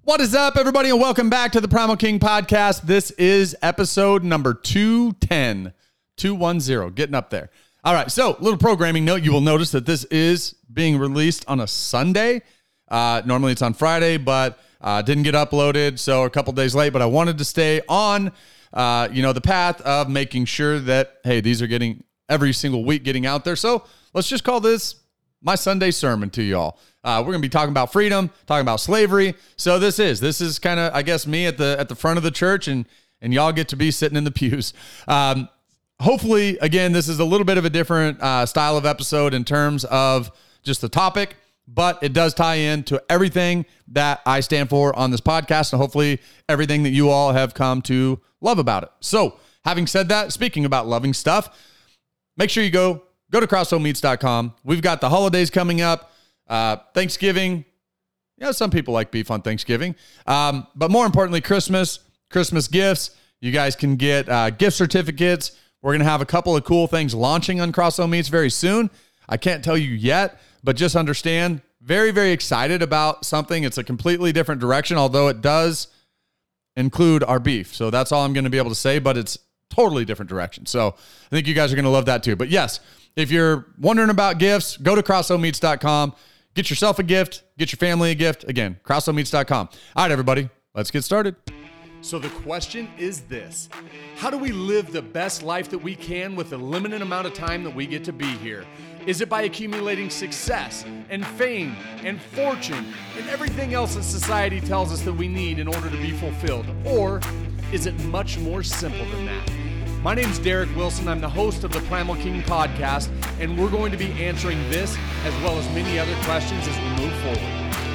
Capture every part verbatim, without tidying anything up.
What is up, everybody, and welcome back to the Primal King Podcast. This is episode number two ten, two ten, getting up there. All right, so little programming note. You will notice that this is being released on a Sunday. Uh, normally it's on Friday, but uh, didn't get uploaded, so a couple days late. But I wanted to stay on, uh, you know, the path of making sure that, hey, these are getting every single week getting out there. So let's just call this my Sunday sermon to y'all. Uh, we're going to be talking about freedom, talking about slavery. So this is, this is kind of, I guess, me at the at the front of the church, and and y'all get to be sitting in the pews. Um, hopefully, again, this is a little bit of a different uh, style of episode in terms of just the topic, but it does tie in to everything that I stand for on this podcast, and hopefully everything that you all have come to love about it. So having said that, speaking about loving stuff, make sure you go, go to crossbow meats dot com. We've got the holidays coming up. Uh, Thanksgiving, you know, some people like beef on Thanksgiving, um, but more importantly, Christmas, Christmas gifts. You guys can get uh, gift certificates. We're going to have a couple of cool things launching on Crossbow Meats very soon. I can't tell you yet, but just understand, very, very excited about something. It's a completely different direction, although it does include our beef. So that's all I'm going to be able to say, but it's totally different direction. So I think you guys are going to love that too. But yes, if you're wondering about gifts, go to crossbow meats dot com. Get yourself a gift. Get your family a gift. Again, crossbow meats dot com. All right, everybody, let's get started. So the question is this: how do we live the best life that we can with the limited amount of time that we get to be here? Is it by accumulating success and fame and fortune and everything else that society tells us that we need in order to be fulfilled? Or is it much more simple than that? My name's Derek Wilson. I'm the host of the Primal King Podcast, and we're going to be answering this as well as many other questions as we move forward.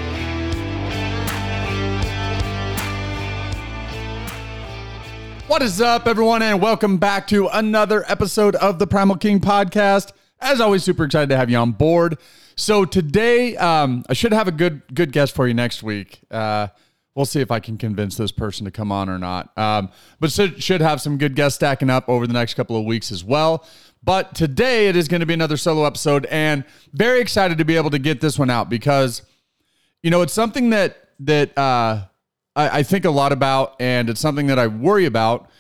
What is up, everyone, and welcome back to another episode of the Primal King Podcast. As always, super excited to have you on board. So today, um, I should have a good good guest for you next week. Uh, We'll see if I can convince this person to come on or not. Um, but should, should have some good guests stacking up over the next couple of weeks as well. But today it is going to be another solo episode, and very excited to be able to get this one out because, you know, it's something that that uh, I, I think a lot about, and it's something that I worry about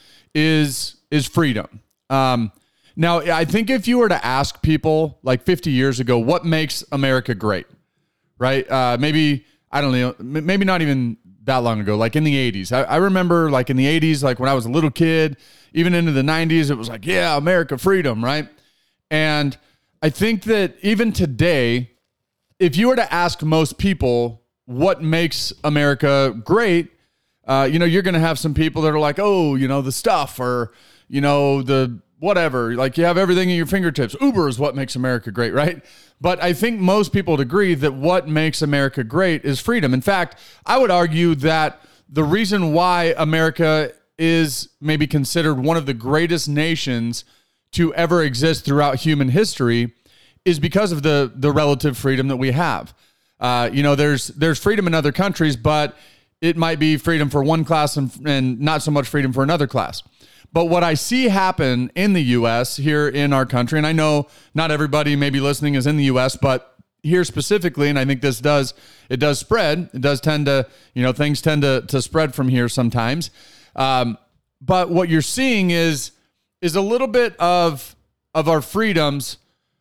is is freedom. Um, now, I think if you were to ask people like fifty years ago, what makes America great, right? Uh, maybe, I don't know, maybe not even that long ago, like in the eighties. I, I remember like in the eighties, like when I was a little kid, even into the nineties, it was like, yeah, America, freedom, right? And I think that even today, if you were to ask most people what makes America great, uh, you know, you're going to have some people that are like, oh, you know, the stuff, or, you know, the whatever, like you have everything at your fingertips. Uber is what makes America great, right? But I think most people would agree that what makes America great is freedom. In fact, I would argue that the reason why America is maybe considered one of the greatest nations to ever exist throughout human history is because of the, the relative freedom that we have. Uh, you know, there's there's freedom in other countries, but it might be freedom for one class and, and not so much freedom for another class. But what I see happen in the U S, here in our country, and I know not everybody maybe listening is in the U S, but here specifically, and I think this does, it does spread. It does tend to, you know, things tend to, to spread from here sometimes. Um, but what you're seeing is, is a little bit of, of our freedoms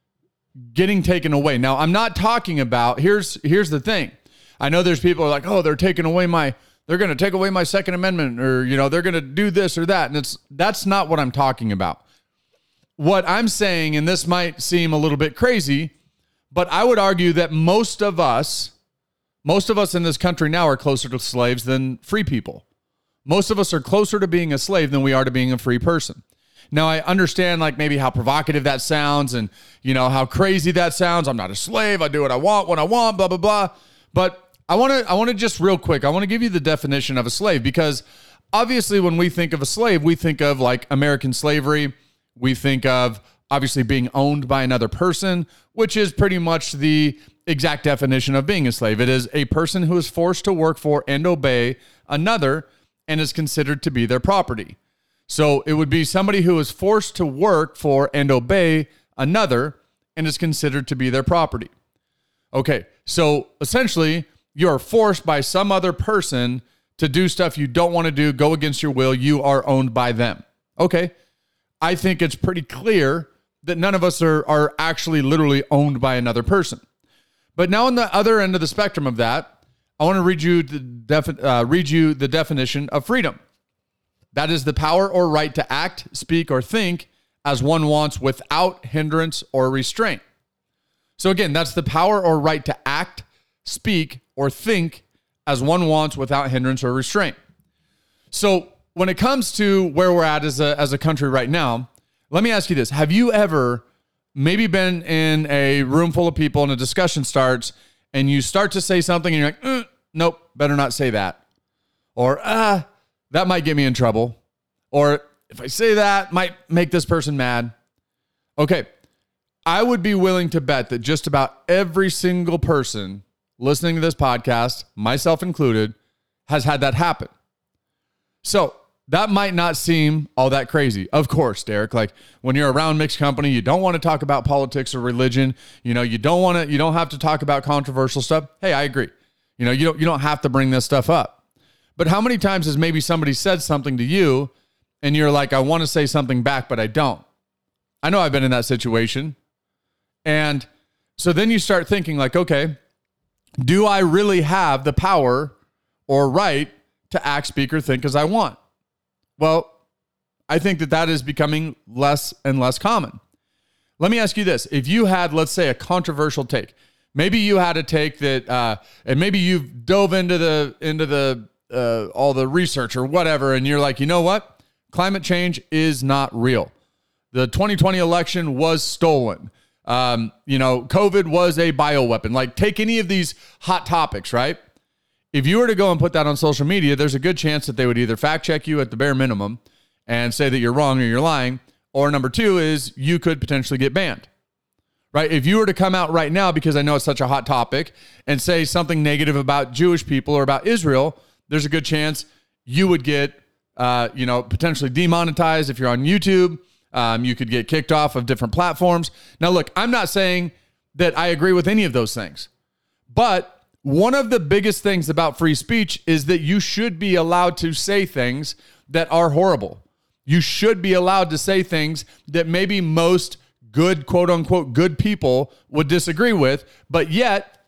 getting taken away. Now, I'm not talking about, here's, here's the thing. I know there's people who are like, oh, they're taking away my, they're going to take away my Second Amendment, or, you know, they're going to do this or that. And it's, that's not what I'm talking about. What I'm saying, and this might seem a little bit crazy, but I would argue that most of us, most of us in this country now are closer to slaves than free people. Most of us are closer to being a slave than we are to being a free person. Now, I understand like maybe how provocative that sounds and, you know, how crazy that sounds. I'm not a slave. I do what I want when I want, blah, blah, blah. But I want to I want to just real quick, I want to give you the definition of a slave, because obviously when we think of a slave, we think of like American slavery. We think of obviously being owned by another person, which is pretty much the exact definition of being a slave. It is a person who is forced to work for and obey another and is considered to be their property. So it would be somebody who is forced to work for and obey another and is considered to be their property. Okay, so essentially, you are forced by some other person to do stuff you don't want to do, go against your will, you are owned by them. Okay. I think it's pretty clear that none of us are, are actually literally owned by another person. But now on the other end of the spectrum of that, I want to read you the defi- uh, read you the definition of freedom. That is the power or right to act, speak, or think as one wants without hindrance or restraint. So again, that's the power or right to act, speak, or think as one wants without hindrance or restraint. So when it comes to where we're at as a, as a country right now, let me ask you this. Have you ever maybe been in a room full of people and a discussion starts and you start to say something and you're like, mm, nope, better not say that. Or, ah, that might get me in trouble. Or if I say that, might make this person mad. Okay. I would be willing to bet that just about every single person listening to this podcast, myself included, has had that happen. So that might not seem all that crazy. Of course, Derek, like when you're around mixed company, you don't want to talk about politics or religion. You know, you don't want to, you don't have to talk about controversial stuff. Hey, I agree. You know, you don't, you don't have to bring this stuff up. But how many times has maybe somebody said something to you and you're like, I want to say something back, but I don't? I know I've been in that situation. And so then you start thinking like, okay, do I really have the power or right to act, speak, or think as I want? Well, I think that that is becoming less and less common. Let me ask you this. If you had, let's say, a controversial take, maybe you had a take that, uh, and maybe you've dove into the, into the, uh, all the research or whatever, and you're like, you know what? Climate change is not real. The twenty twenty election was stolen. Um, you know, COVID was a bioweapon. Like, take any of these hot topics, right? If you were to go and put that on social media, there's a good chance that they would either fact check you at the bare minimum and say that you're wrong or you're lying. Or number two is you could potentially get banned, right? If you were to come out right now, because I know it's such a hot topic, and say something negative about Jewish people or about Israel, there's a good chance you would get, uh, you know, potentially demonetized. If you're on YouTube, um, you could get kicked off of different platforms. Now, look, I'm not saying that I agree with any of those things, but one of the biggest things about free speech is that you should be allowed to say things that are horrible. You should be allowed to say things that maybe most good, quote unquote, good people would disagree with, but yet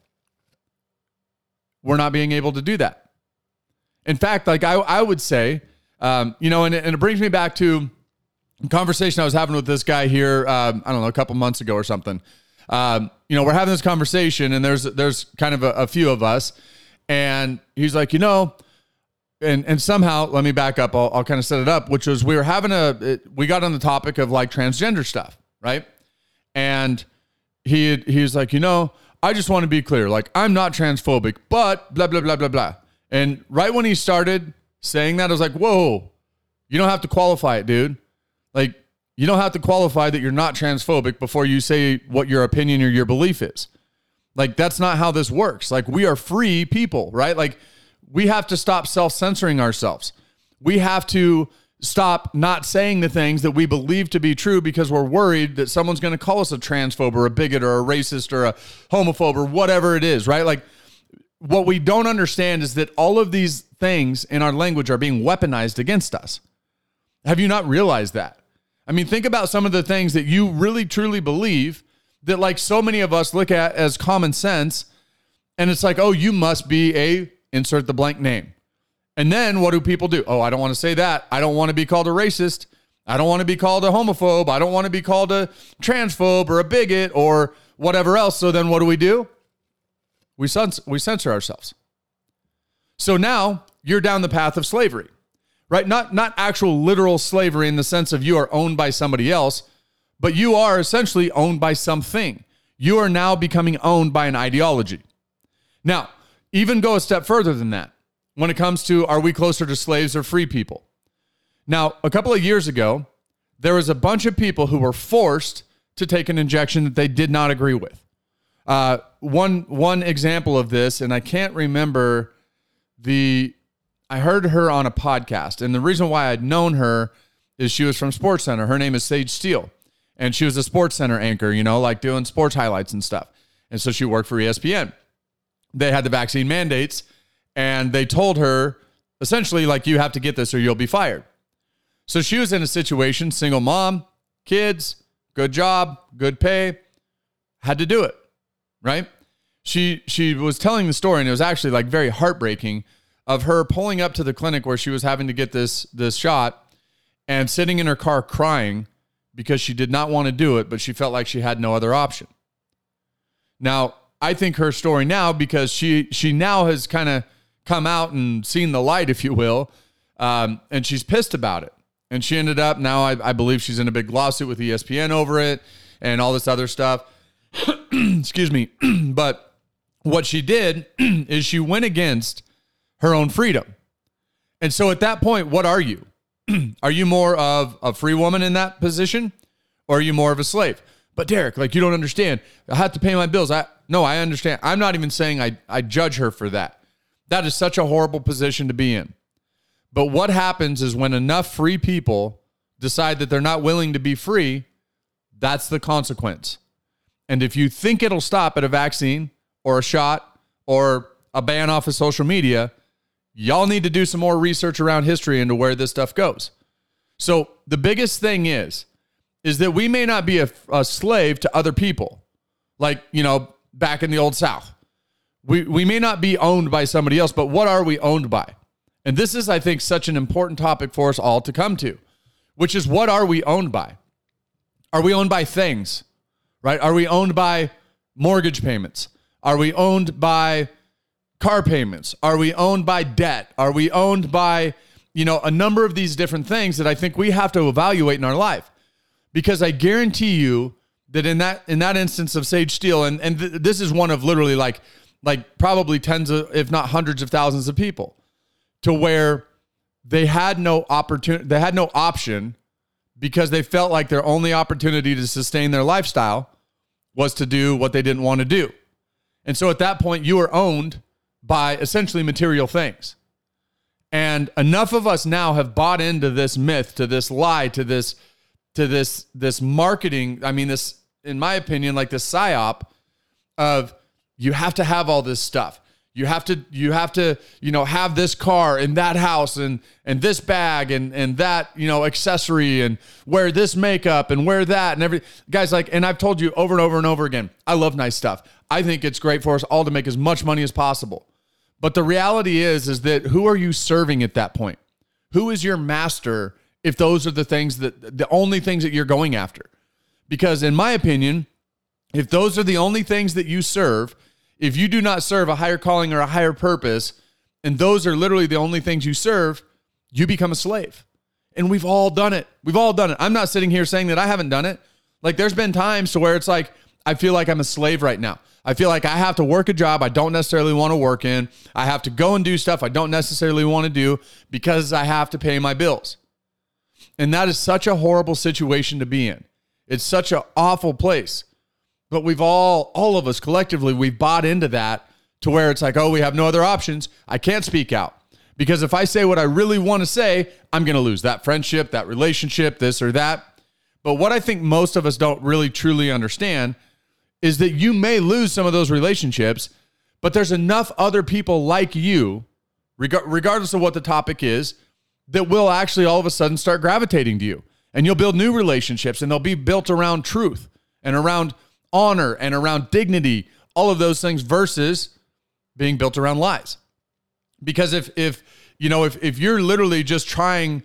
we're not being able to do that. In fact, like I, I would say, um, you know, and, and it brings me back to a conversation I was having with this guy here, um, I don't know, a couple months ago or something. Um, you know, we're having this conversation and there's, there's kind of a, a few of us, and he's like, you know, and, and somehow, let me back up. I'll, I'll kind of set it up, which was, we were having a, it, we got on the topic of like transgender stuff. Right. And he, he's like, you know, I just want to be clear. Like, I'm not transphobic, but blah, blah, blah, blah, blah. And right when he started saying that, I was like, whoa, you don't have to qualify it, dude. Like, you don't have to qualify that you're not transphobic before you say what your opinion or your belief is. Like, that's not how this works. Like, we are free people, right? Like, we have to stop self-censoring ourselves. We have to stop not saying the things that we believe to be true because we're worried that someone's going to call us a transphobe or a bigot or a racist or a homophobe or whatever it is, right? Like, what we don't understand is that all of these things in our language are being weaponized against us. Have you not realized that? I mean, think about some of the things that you really truly believe that, like, so many of us look at as common sense. And it's like, oh, you must be a insert the blank name. And then what do people do? Oh, I don't want to say that. I don't want to be called a racist. I don't want to be called a homophobe. I don't want to be called a transphobe or a bigot or whatever else. So then what do we do? We censor, we censor ourselves. So now you're down the path of slavery. Right? Not, not actual literal slavery in the sense of you are owned by somebody else, but you are essentially owned by something. You are now becoming owned by an ideology. Now, even go a step further than that when it comes to, are we closer to slaves or free people? Now, a couple of years ago, there was a bunch of people who were forced to take an injection that they did not agree with. Uh, one, one example of this, and I can't remember the... I heard her on a podcast, and the reason why I'd known her is she was from SportsCenter. Her name is Sage Steele, and she was a SportsCenter anchor, you know, like doing sports highlights and stuff. And so she worked for E S P N. they had the vaccine mandates, and they told her essentially, like, you have to get this or you'll be fired. So she was in a situation, single mom, kids, good job, good pay, had to do it, right? She she was telling the story, and it was actually like very heartbreaking, of her pulling up to the clinic where she was having to get this this shot and sitting in her car crying because she did not want to do it, but she felt like she had no other option. Now, I think her story now, because she she now has kind of come out and seen the light, if you will, um, and she's pissed about it. And she ended up, now I, I believe she's in a big lawsuit with E S P N over it and all this other stuff. Excuse me. But what she did is she went against her own freedom. And so at that point, what are you? Are you more of a free woman in that position, or are you more of a slave? But Derek, like, you don't understand. I have to pay my bills. I No, I understand. I'm not even saying I, I judge her for that. That is such a horrible position to be in. But what happens is when enough free people decide that they're not willing to be free, that's the consequence. And if you think it'll stop at a vaccine or a shot or a ban off of social media, y'all need to do some more research around history into where this stuff goes. So the biggest thing is, is that we may not be a, a slave to other people. Like, you know, back in the old South, we, we may not be owned by somebody else, but what are we owned by? And this is, I think, such an important topic for us all to come to, which is, what are we owned by? Are we owned by things, right? Are we owned by mortgage payments? Are we owned by car payments? Are we owned by debt? Are we owned by, you know, a number of these different things that I think we have to evaluate in our life? Because I guarantee you that in that in that instance of Sage Steele, and, and th- this is one of literally like, like probably tens of, if not hundreds of thousands of people, to where they had no opportunity, they had no option, because they felt like their only opportunity to sustain their lifestyle was to do what they didn't want to do. And so at that point, you are owned by essentially material things. And enough of us now have bought into this myth, to this lie, to this, to this, this marketing. I mean, this, in my opinion, like this psyop of, you have to have all this stuff. You have to, you have to, you know, have this car and that house and, and this bag and, and that, you know, accessory, and wear this makeup and wear that and every guys like, and I've told you over and over and over again, I love nice stuff. I think it's great for us all to make as much money as possible. But the reality is, is that who are you serving at that point? Who is your master if those are the things that, the only things that you're going after? Because in my opinion, if those are the only things that you serve, if you do not serve a higher calling or a higher purpose, and those are literally the only things you serve, you become a slave. And we've all done it. We've all done it. I'm not sitting here saying that I haven't done it. Like, there's been times to where it's like, I feel like I'm a slave right now. I feel like I have to work a job I don't necessarily want to work in. I have to go and do stuff I don't necessarily want to do because I have to pay my bills. And that is such a horrible situation to be in. It's such an awful place. But we've all, all of us collectively, we've bought into that to where it's like, oh, we have no other options. I can't speak out. Because if I say what I really want to say, I'm going to lose that friendship, that relationship, this or that. But what I think most of us don't really truly understand is that you may lose some of those relationships, but there's enough other people like you, reg- regardless of what the topic is, that will actually all of a sudden start gravitating to you. And you'll build new relationships, and they'll be built around truth and around honor and around dignity, all of those things, versus being built around lies. Because if, if you know, if, if you're literally just trying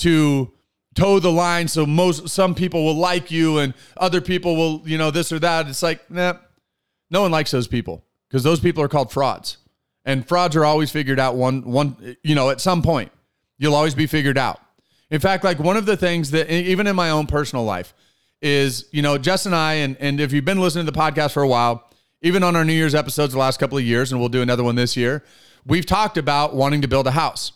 to toe the line so most, some people will like you and other people will, you know, this or that, it's like, nah, no one likes those people, because those people are called frauds. And frauds are always figured out one, one, you know, at some point, you'll always be figured out. In fact, like one of the things that, even in my own personal life, is, you know, Jess and I, and, and if you've been listening to the podcast for a while, even on our New Year's episodes the last couple of years, and we'll do another one this year, we've talked about wanting to build a house.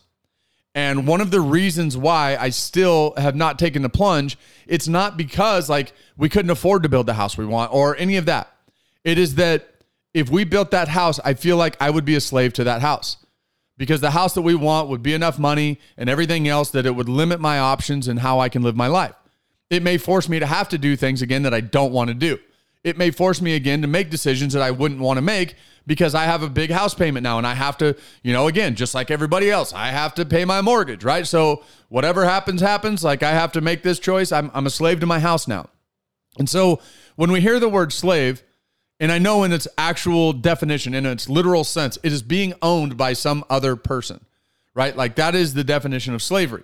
And one of the reasons why I still have not taken the plunge, it's not because like we couldn't afford to build the house we want or any of that. It is that if we built that house, I feel like I would be a slave to that house, because the house that we want would be enough money and everything else that it would limit my options and how I can live my life. It may force me to have to do things again that I don't want to do. It may force me again to make decisions that I wouldn't want to make because I have a big house payment now and I have to, you know, again, just like everybody else, I have to pay my mortgage, right? So whatever happens, happens. Like I have to make this choice. I'm, I'm a slave to my house now. And so when we hear the word slave, and I know in its actual definition, in its literal sense, it is being owned by some other person, right? Like that is the definition of slavery.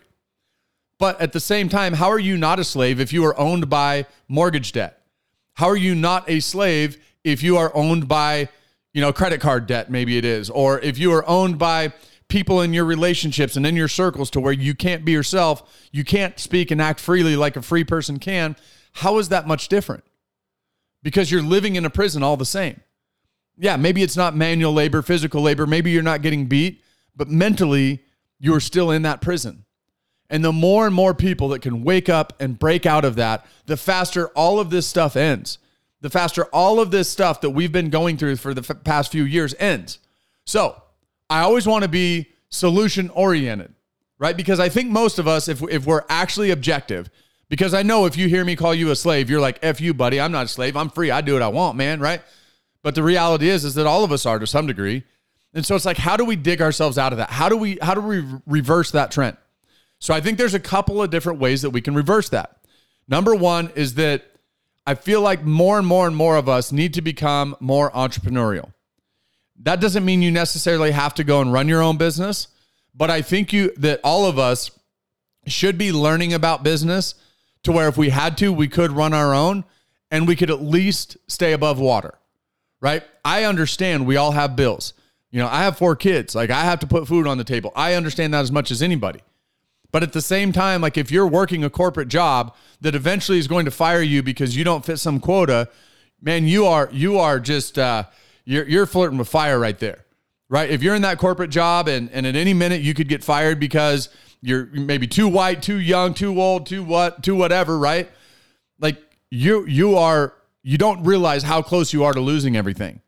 But at the same time, how are you not a slave if you are owned by mortgage debt? How are you not a slave if you are owned by, you know, credit card debt, maybe it is, or if you are owned by people in your relationships and in your circles to where you can't be yourself, you can't speak and act freely like a free person can. How is that much different? Because you're living in a prison all the same. Yeah, maybe it's not manual labor, physical labor. Maybe you're not getting beat, but mentally you're still in that prison. And the more and more people that can wake up and break out of that, the faster all of this stuff ends. The faster all of this stuff that we've been going through for the f- past few years ends. So I always want to be solution oriented, right? Because I think most of us, if, if we're actually objective, because I know if you hear me call you a slave, you're like, F you, buddy. I'm not a slave. I'm free. I do what I want, man, right? But the reality is, is that all of us are to some degree. And so it's like, how do we dig ourselves out of that? How do we, how do we reverse that trend? So I think there's a couple of different ways that we can reverse that. Number one is that I feel like more and more and more of us need to become more entrepreneurial. That doesn't mean you necessarily have to go and run your own business, but I think you that all of us should be learning about business to where if we had to, we could run our own and we could at least stay above water, right? I understand we all have bills. You know, I have four kids. Like I have to put food on the table. I understand that as much as anybody. But at the same time, like if you're working a corporate job that eventually is going to fire you because you don't fit some quota, man, you are you are just uh, you're you're flirting with fire right there, right? If you're in that corporate job and and at any minute you could get fired because you're maybe too white, too young, too old, too what, too whatever, right? Like you you are you don't realize how close you are to losing everything.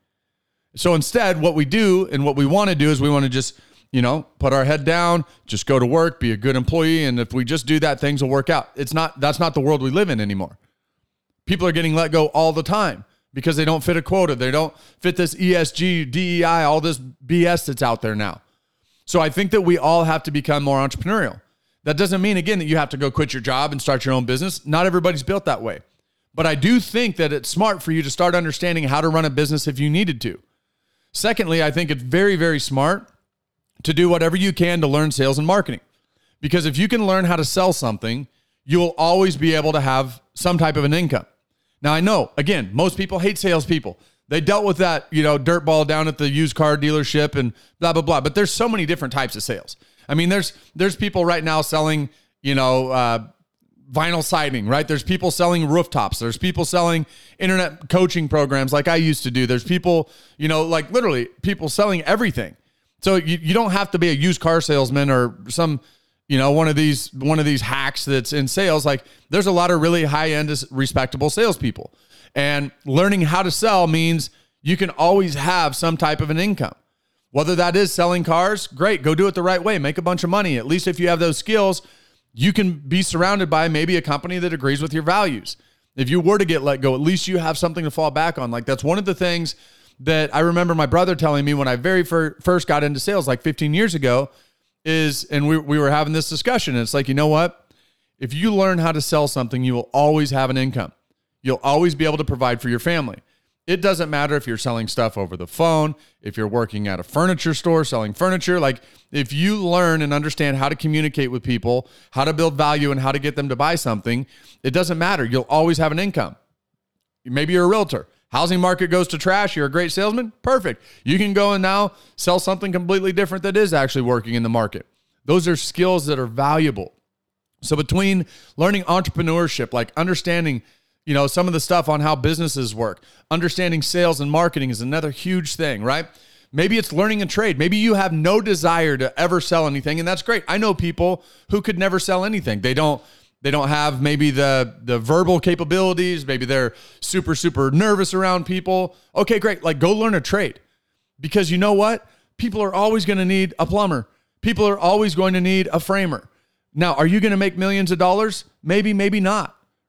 So instead, what we do and what we want to do is we want to just, you know, put our head down, just go to work, be a good employee. And if we just do that, things will work out. It's not, that's not the world we live in anymore. People are getting let go all the time because they don't fit a quota. They don't fit this E S G, D E I, all this B S that's out there now. So I think that we all have to become more entrepreneurial. That doesn't mean, again, that you have to go quit your job and start your own business. Not everybody's built that way. But I do think that it's smart for you to start understanding how to run a business if you needed to. Secondly, I think it's very, very smart to do whatever you can to learn sales and marketing. Because if you can learn how to sell something, you'll always be able to have some type of an income. Now, I know, again, most people hate salespeople. They dealt with that, you know, dirtball down at the used car dealership and blah, blah, blah. But there's so many different types of sales. I mean, there's there's people right now selling, you know, uh, vinyl siding, right? There's people selling rooftops. There's people selling internet coaching programs like I used to do. There's people, you know, like literally people selling everything. So you, you don't have to be a used car salesman or some, you know, one of these one of these hacks that's in sales. Like there's a lot of really high-end, respectable salespeople. And learning how to sell means you can always have some type of an income. Whether that is selling cars, great, go do it the right way. Make a bunch of money. At least if you have those skills, you can be surrounded by maybe a company that agrees with your values. If you were to get let go, at least you have something to fall back on. Like that's one of the things that I remember my brother telling me when I very fir- first got into sales like fifteen years ago is, and we, we were having this discussion. And it's like, you know what? If you learn how to sell something, you will always have an income. You'll always be able to provide for your family. It doesn't matter if you're selling stuff over the phone, if you're working at a furniture store, selling furniture. Like if you learn and understand how to communicate with people, how to build value and how to get them to buy something, it doesn't matter. You'll always have an income. Maybe you're a realtor. Housing market goes to trash. You're a great salesman. Perfect. You can go and now sell something completely different that is actually working in the market. Those are skills that are valuable. So between learning entrepreneurship, like understanding, you know, some of the stuff on how businesses work, understanding sales and marketing is another huge thing, right? Maybe it's learning a trade. Maybe you have no desire to ever sell anything, and that's great. I know people who could never sell anything. They don't They don't have maybe the, the verbal capabilities. Maybe they're super, super nervous around people. Okay, great. Like go learn a trade because you know what? People are always going to need a plumber. People are always going to need a framer. Now, are you going to make millions of dollars? Maybe, maybe not,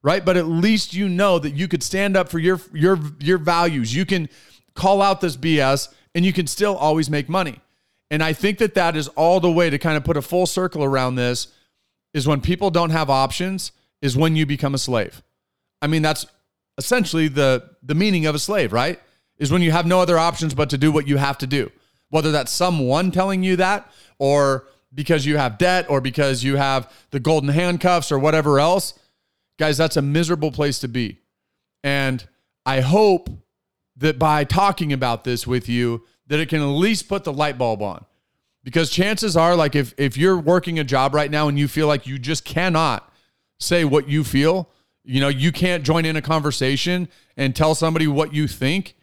right? But at least you know that you could stand up for your your your values. You can call out this B S and you can still always make money. And I think that that is all the way to kind of put a full circle around this is when people don't have options is when you become a slave. I mean, that's essentially the, the meaning of a slave, right? Is when you have no other options but to do what you have to do. Whether that's someone telling you that or because you have debt or because you have the golden handcuffs or whatever else. Guys, that's a miserable place to be. And I hope that by talking about this with you, that it can at least put the light bulb on. Because chances are, like if, if you're working a job right now and you feel like you just cannot say what you feel, you know, you can't join in a conversation and tell somebody what you think,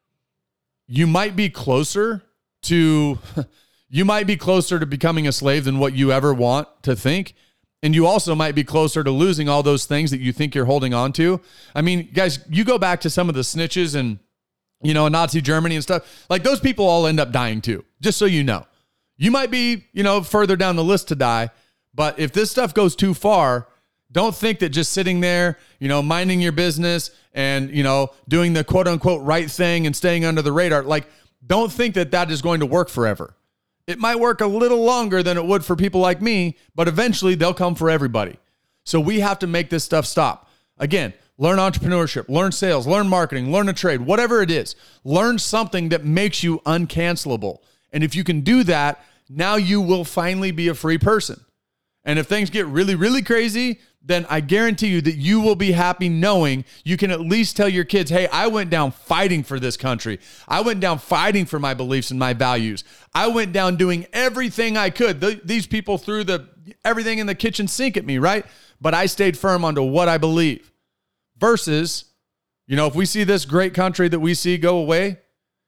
you might be closer to, you might be closer to becoming a slave than what you ever want to think. And you also might be closer to losing all those things that you think you're holding on to. I mean, guys, you go back to some of the snitches and, you know, Nazi Germany and stuff, like those people all end up dying too, just so you know. You might be, you know, further down the list to die, but if this stuff goes too far, don't think that just sitting there, you know, minding your business and, you know, doing the quote unquote right thing and staying under the radar, like, don't think that that is going to work forever. It might work a little longer than it would for people like me, but eventually they'll come for everybody. So we have to make this stuff stop. Again, learn entrepreneurship, learn sales, learn marketing, learn a trade, whatever it is. Learn something that makes you uncancelable. And if you can do that, now you will finally be a free person. And if things get really, really crazy, then I guarantee you that you will be happy knowing you can at least tell your kids, hey, I went down fighting for this country. I went down fighting for my beliefs and my values. I went down doing everything I could. The, these people threw the everything in the kitchen sink at me, right? But I stayed firm onto what I believe. Versus, you know, if we see this great country that we see go away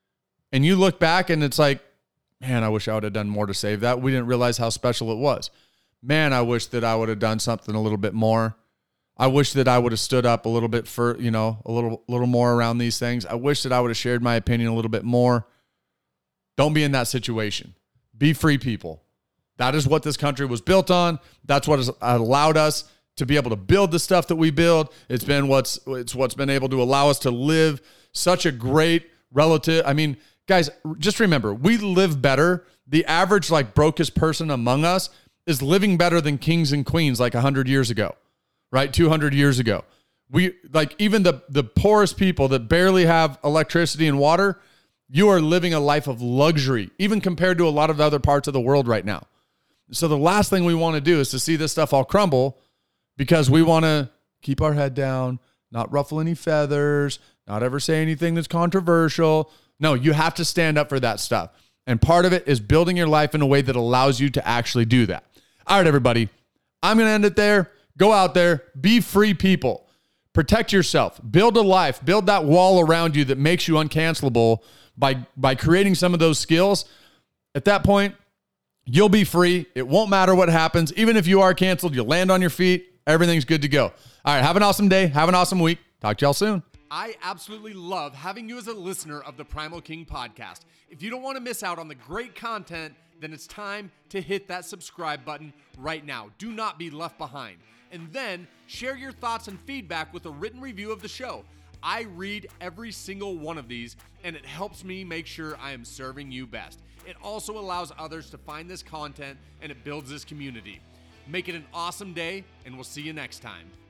and you look back and it's like, man, I wish I would have done more to save that. We didn't realize how special it was. Man, I wish that I would have done something a little bit more. I wish that I would have stood up a little bit for, you know, a little, little more around these things. I wish that I would have shared my opinion a little bit more. Don't be in that situation. Be free people. That is what this country was built on. That's what has allowed us to be able to build the stuff that we build. It's been what's, it's what's been able to allow us to live such a great relative. I mean, guys, just remember, we live better. The average, like, brokest person among us is living better than kings and queens like one hundred years ago, right? two hundred years ago. We, like, even the, the poorest people that barely have electricity and water, you are living a life of luxury, even compared to a lot of other parts of the world right now. So the last thing we want to do is to see this stuff all crumble because we want to keep our head down, not ruffle any feathers, not ever say anything that's controversial. No, you have to stand up for that stuff. And part of it is building your life in a way that allows you to actually do that. All right, everybody, I'm going to end it there. Go out there, be free people, protect yourself, build a life, build that wall around you that makes you uncancelable by, by creating some of those skills. At that point, you'll be free. It won't matter what happens. Even if you are canceled, you'll land on your feet. Everything's good to go. All right, have an awesome day. Have an awesome week. Talk to y'all soon. I absolutely love having you as a listener of the Primal King podcast. If you don't want to miss out on the great content, then it's time to hit that subscribe button right now. Do not be left behind. And then share your thoughts and feedback with a written review of the show. I read every single one of these, and it helps me make sure I am serving you best. It also allows others to find this content, and it builds this community. Make it an awesome day, and we'll see you next time.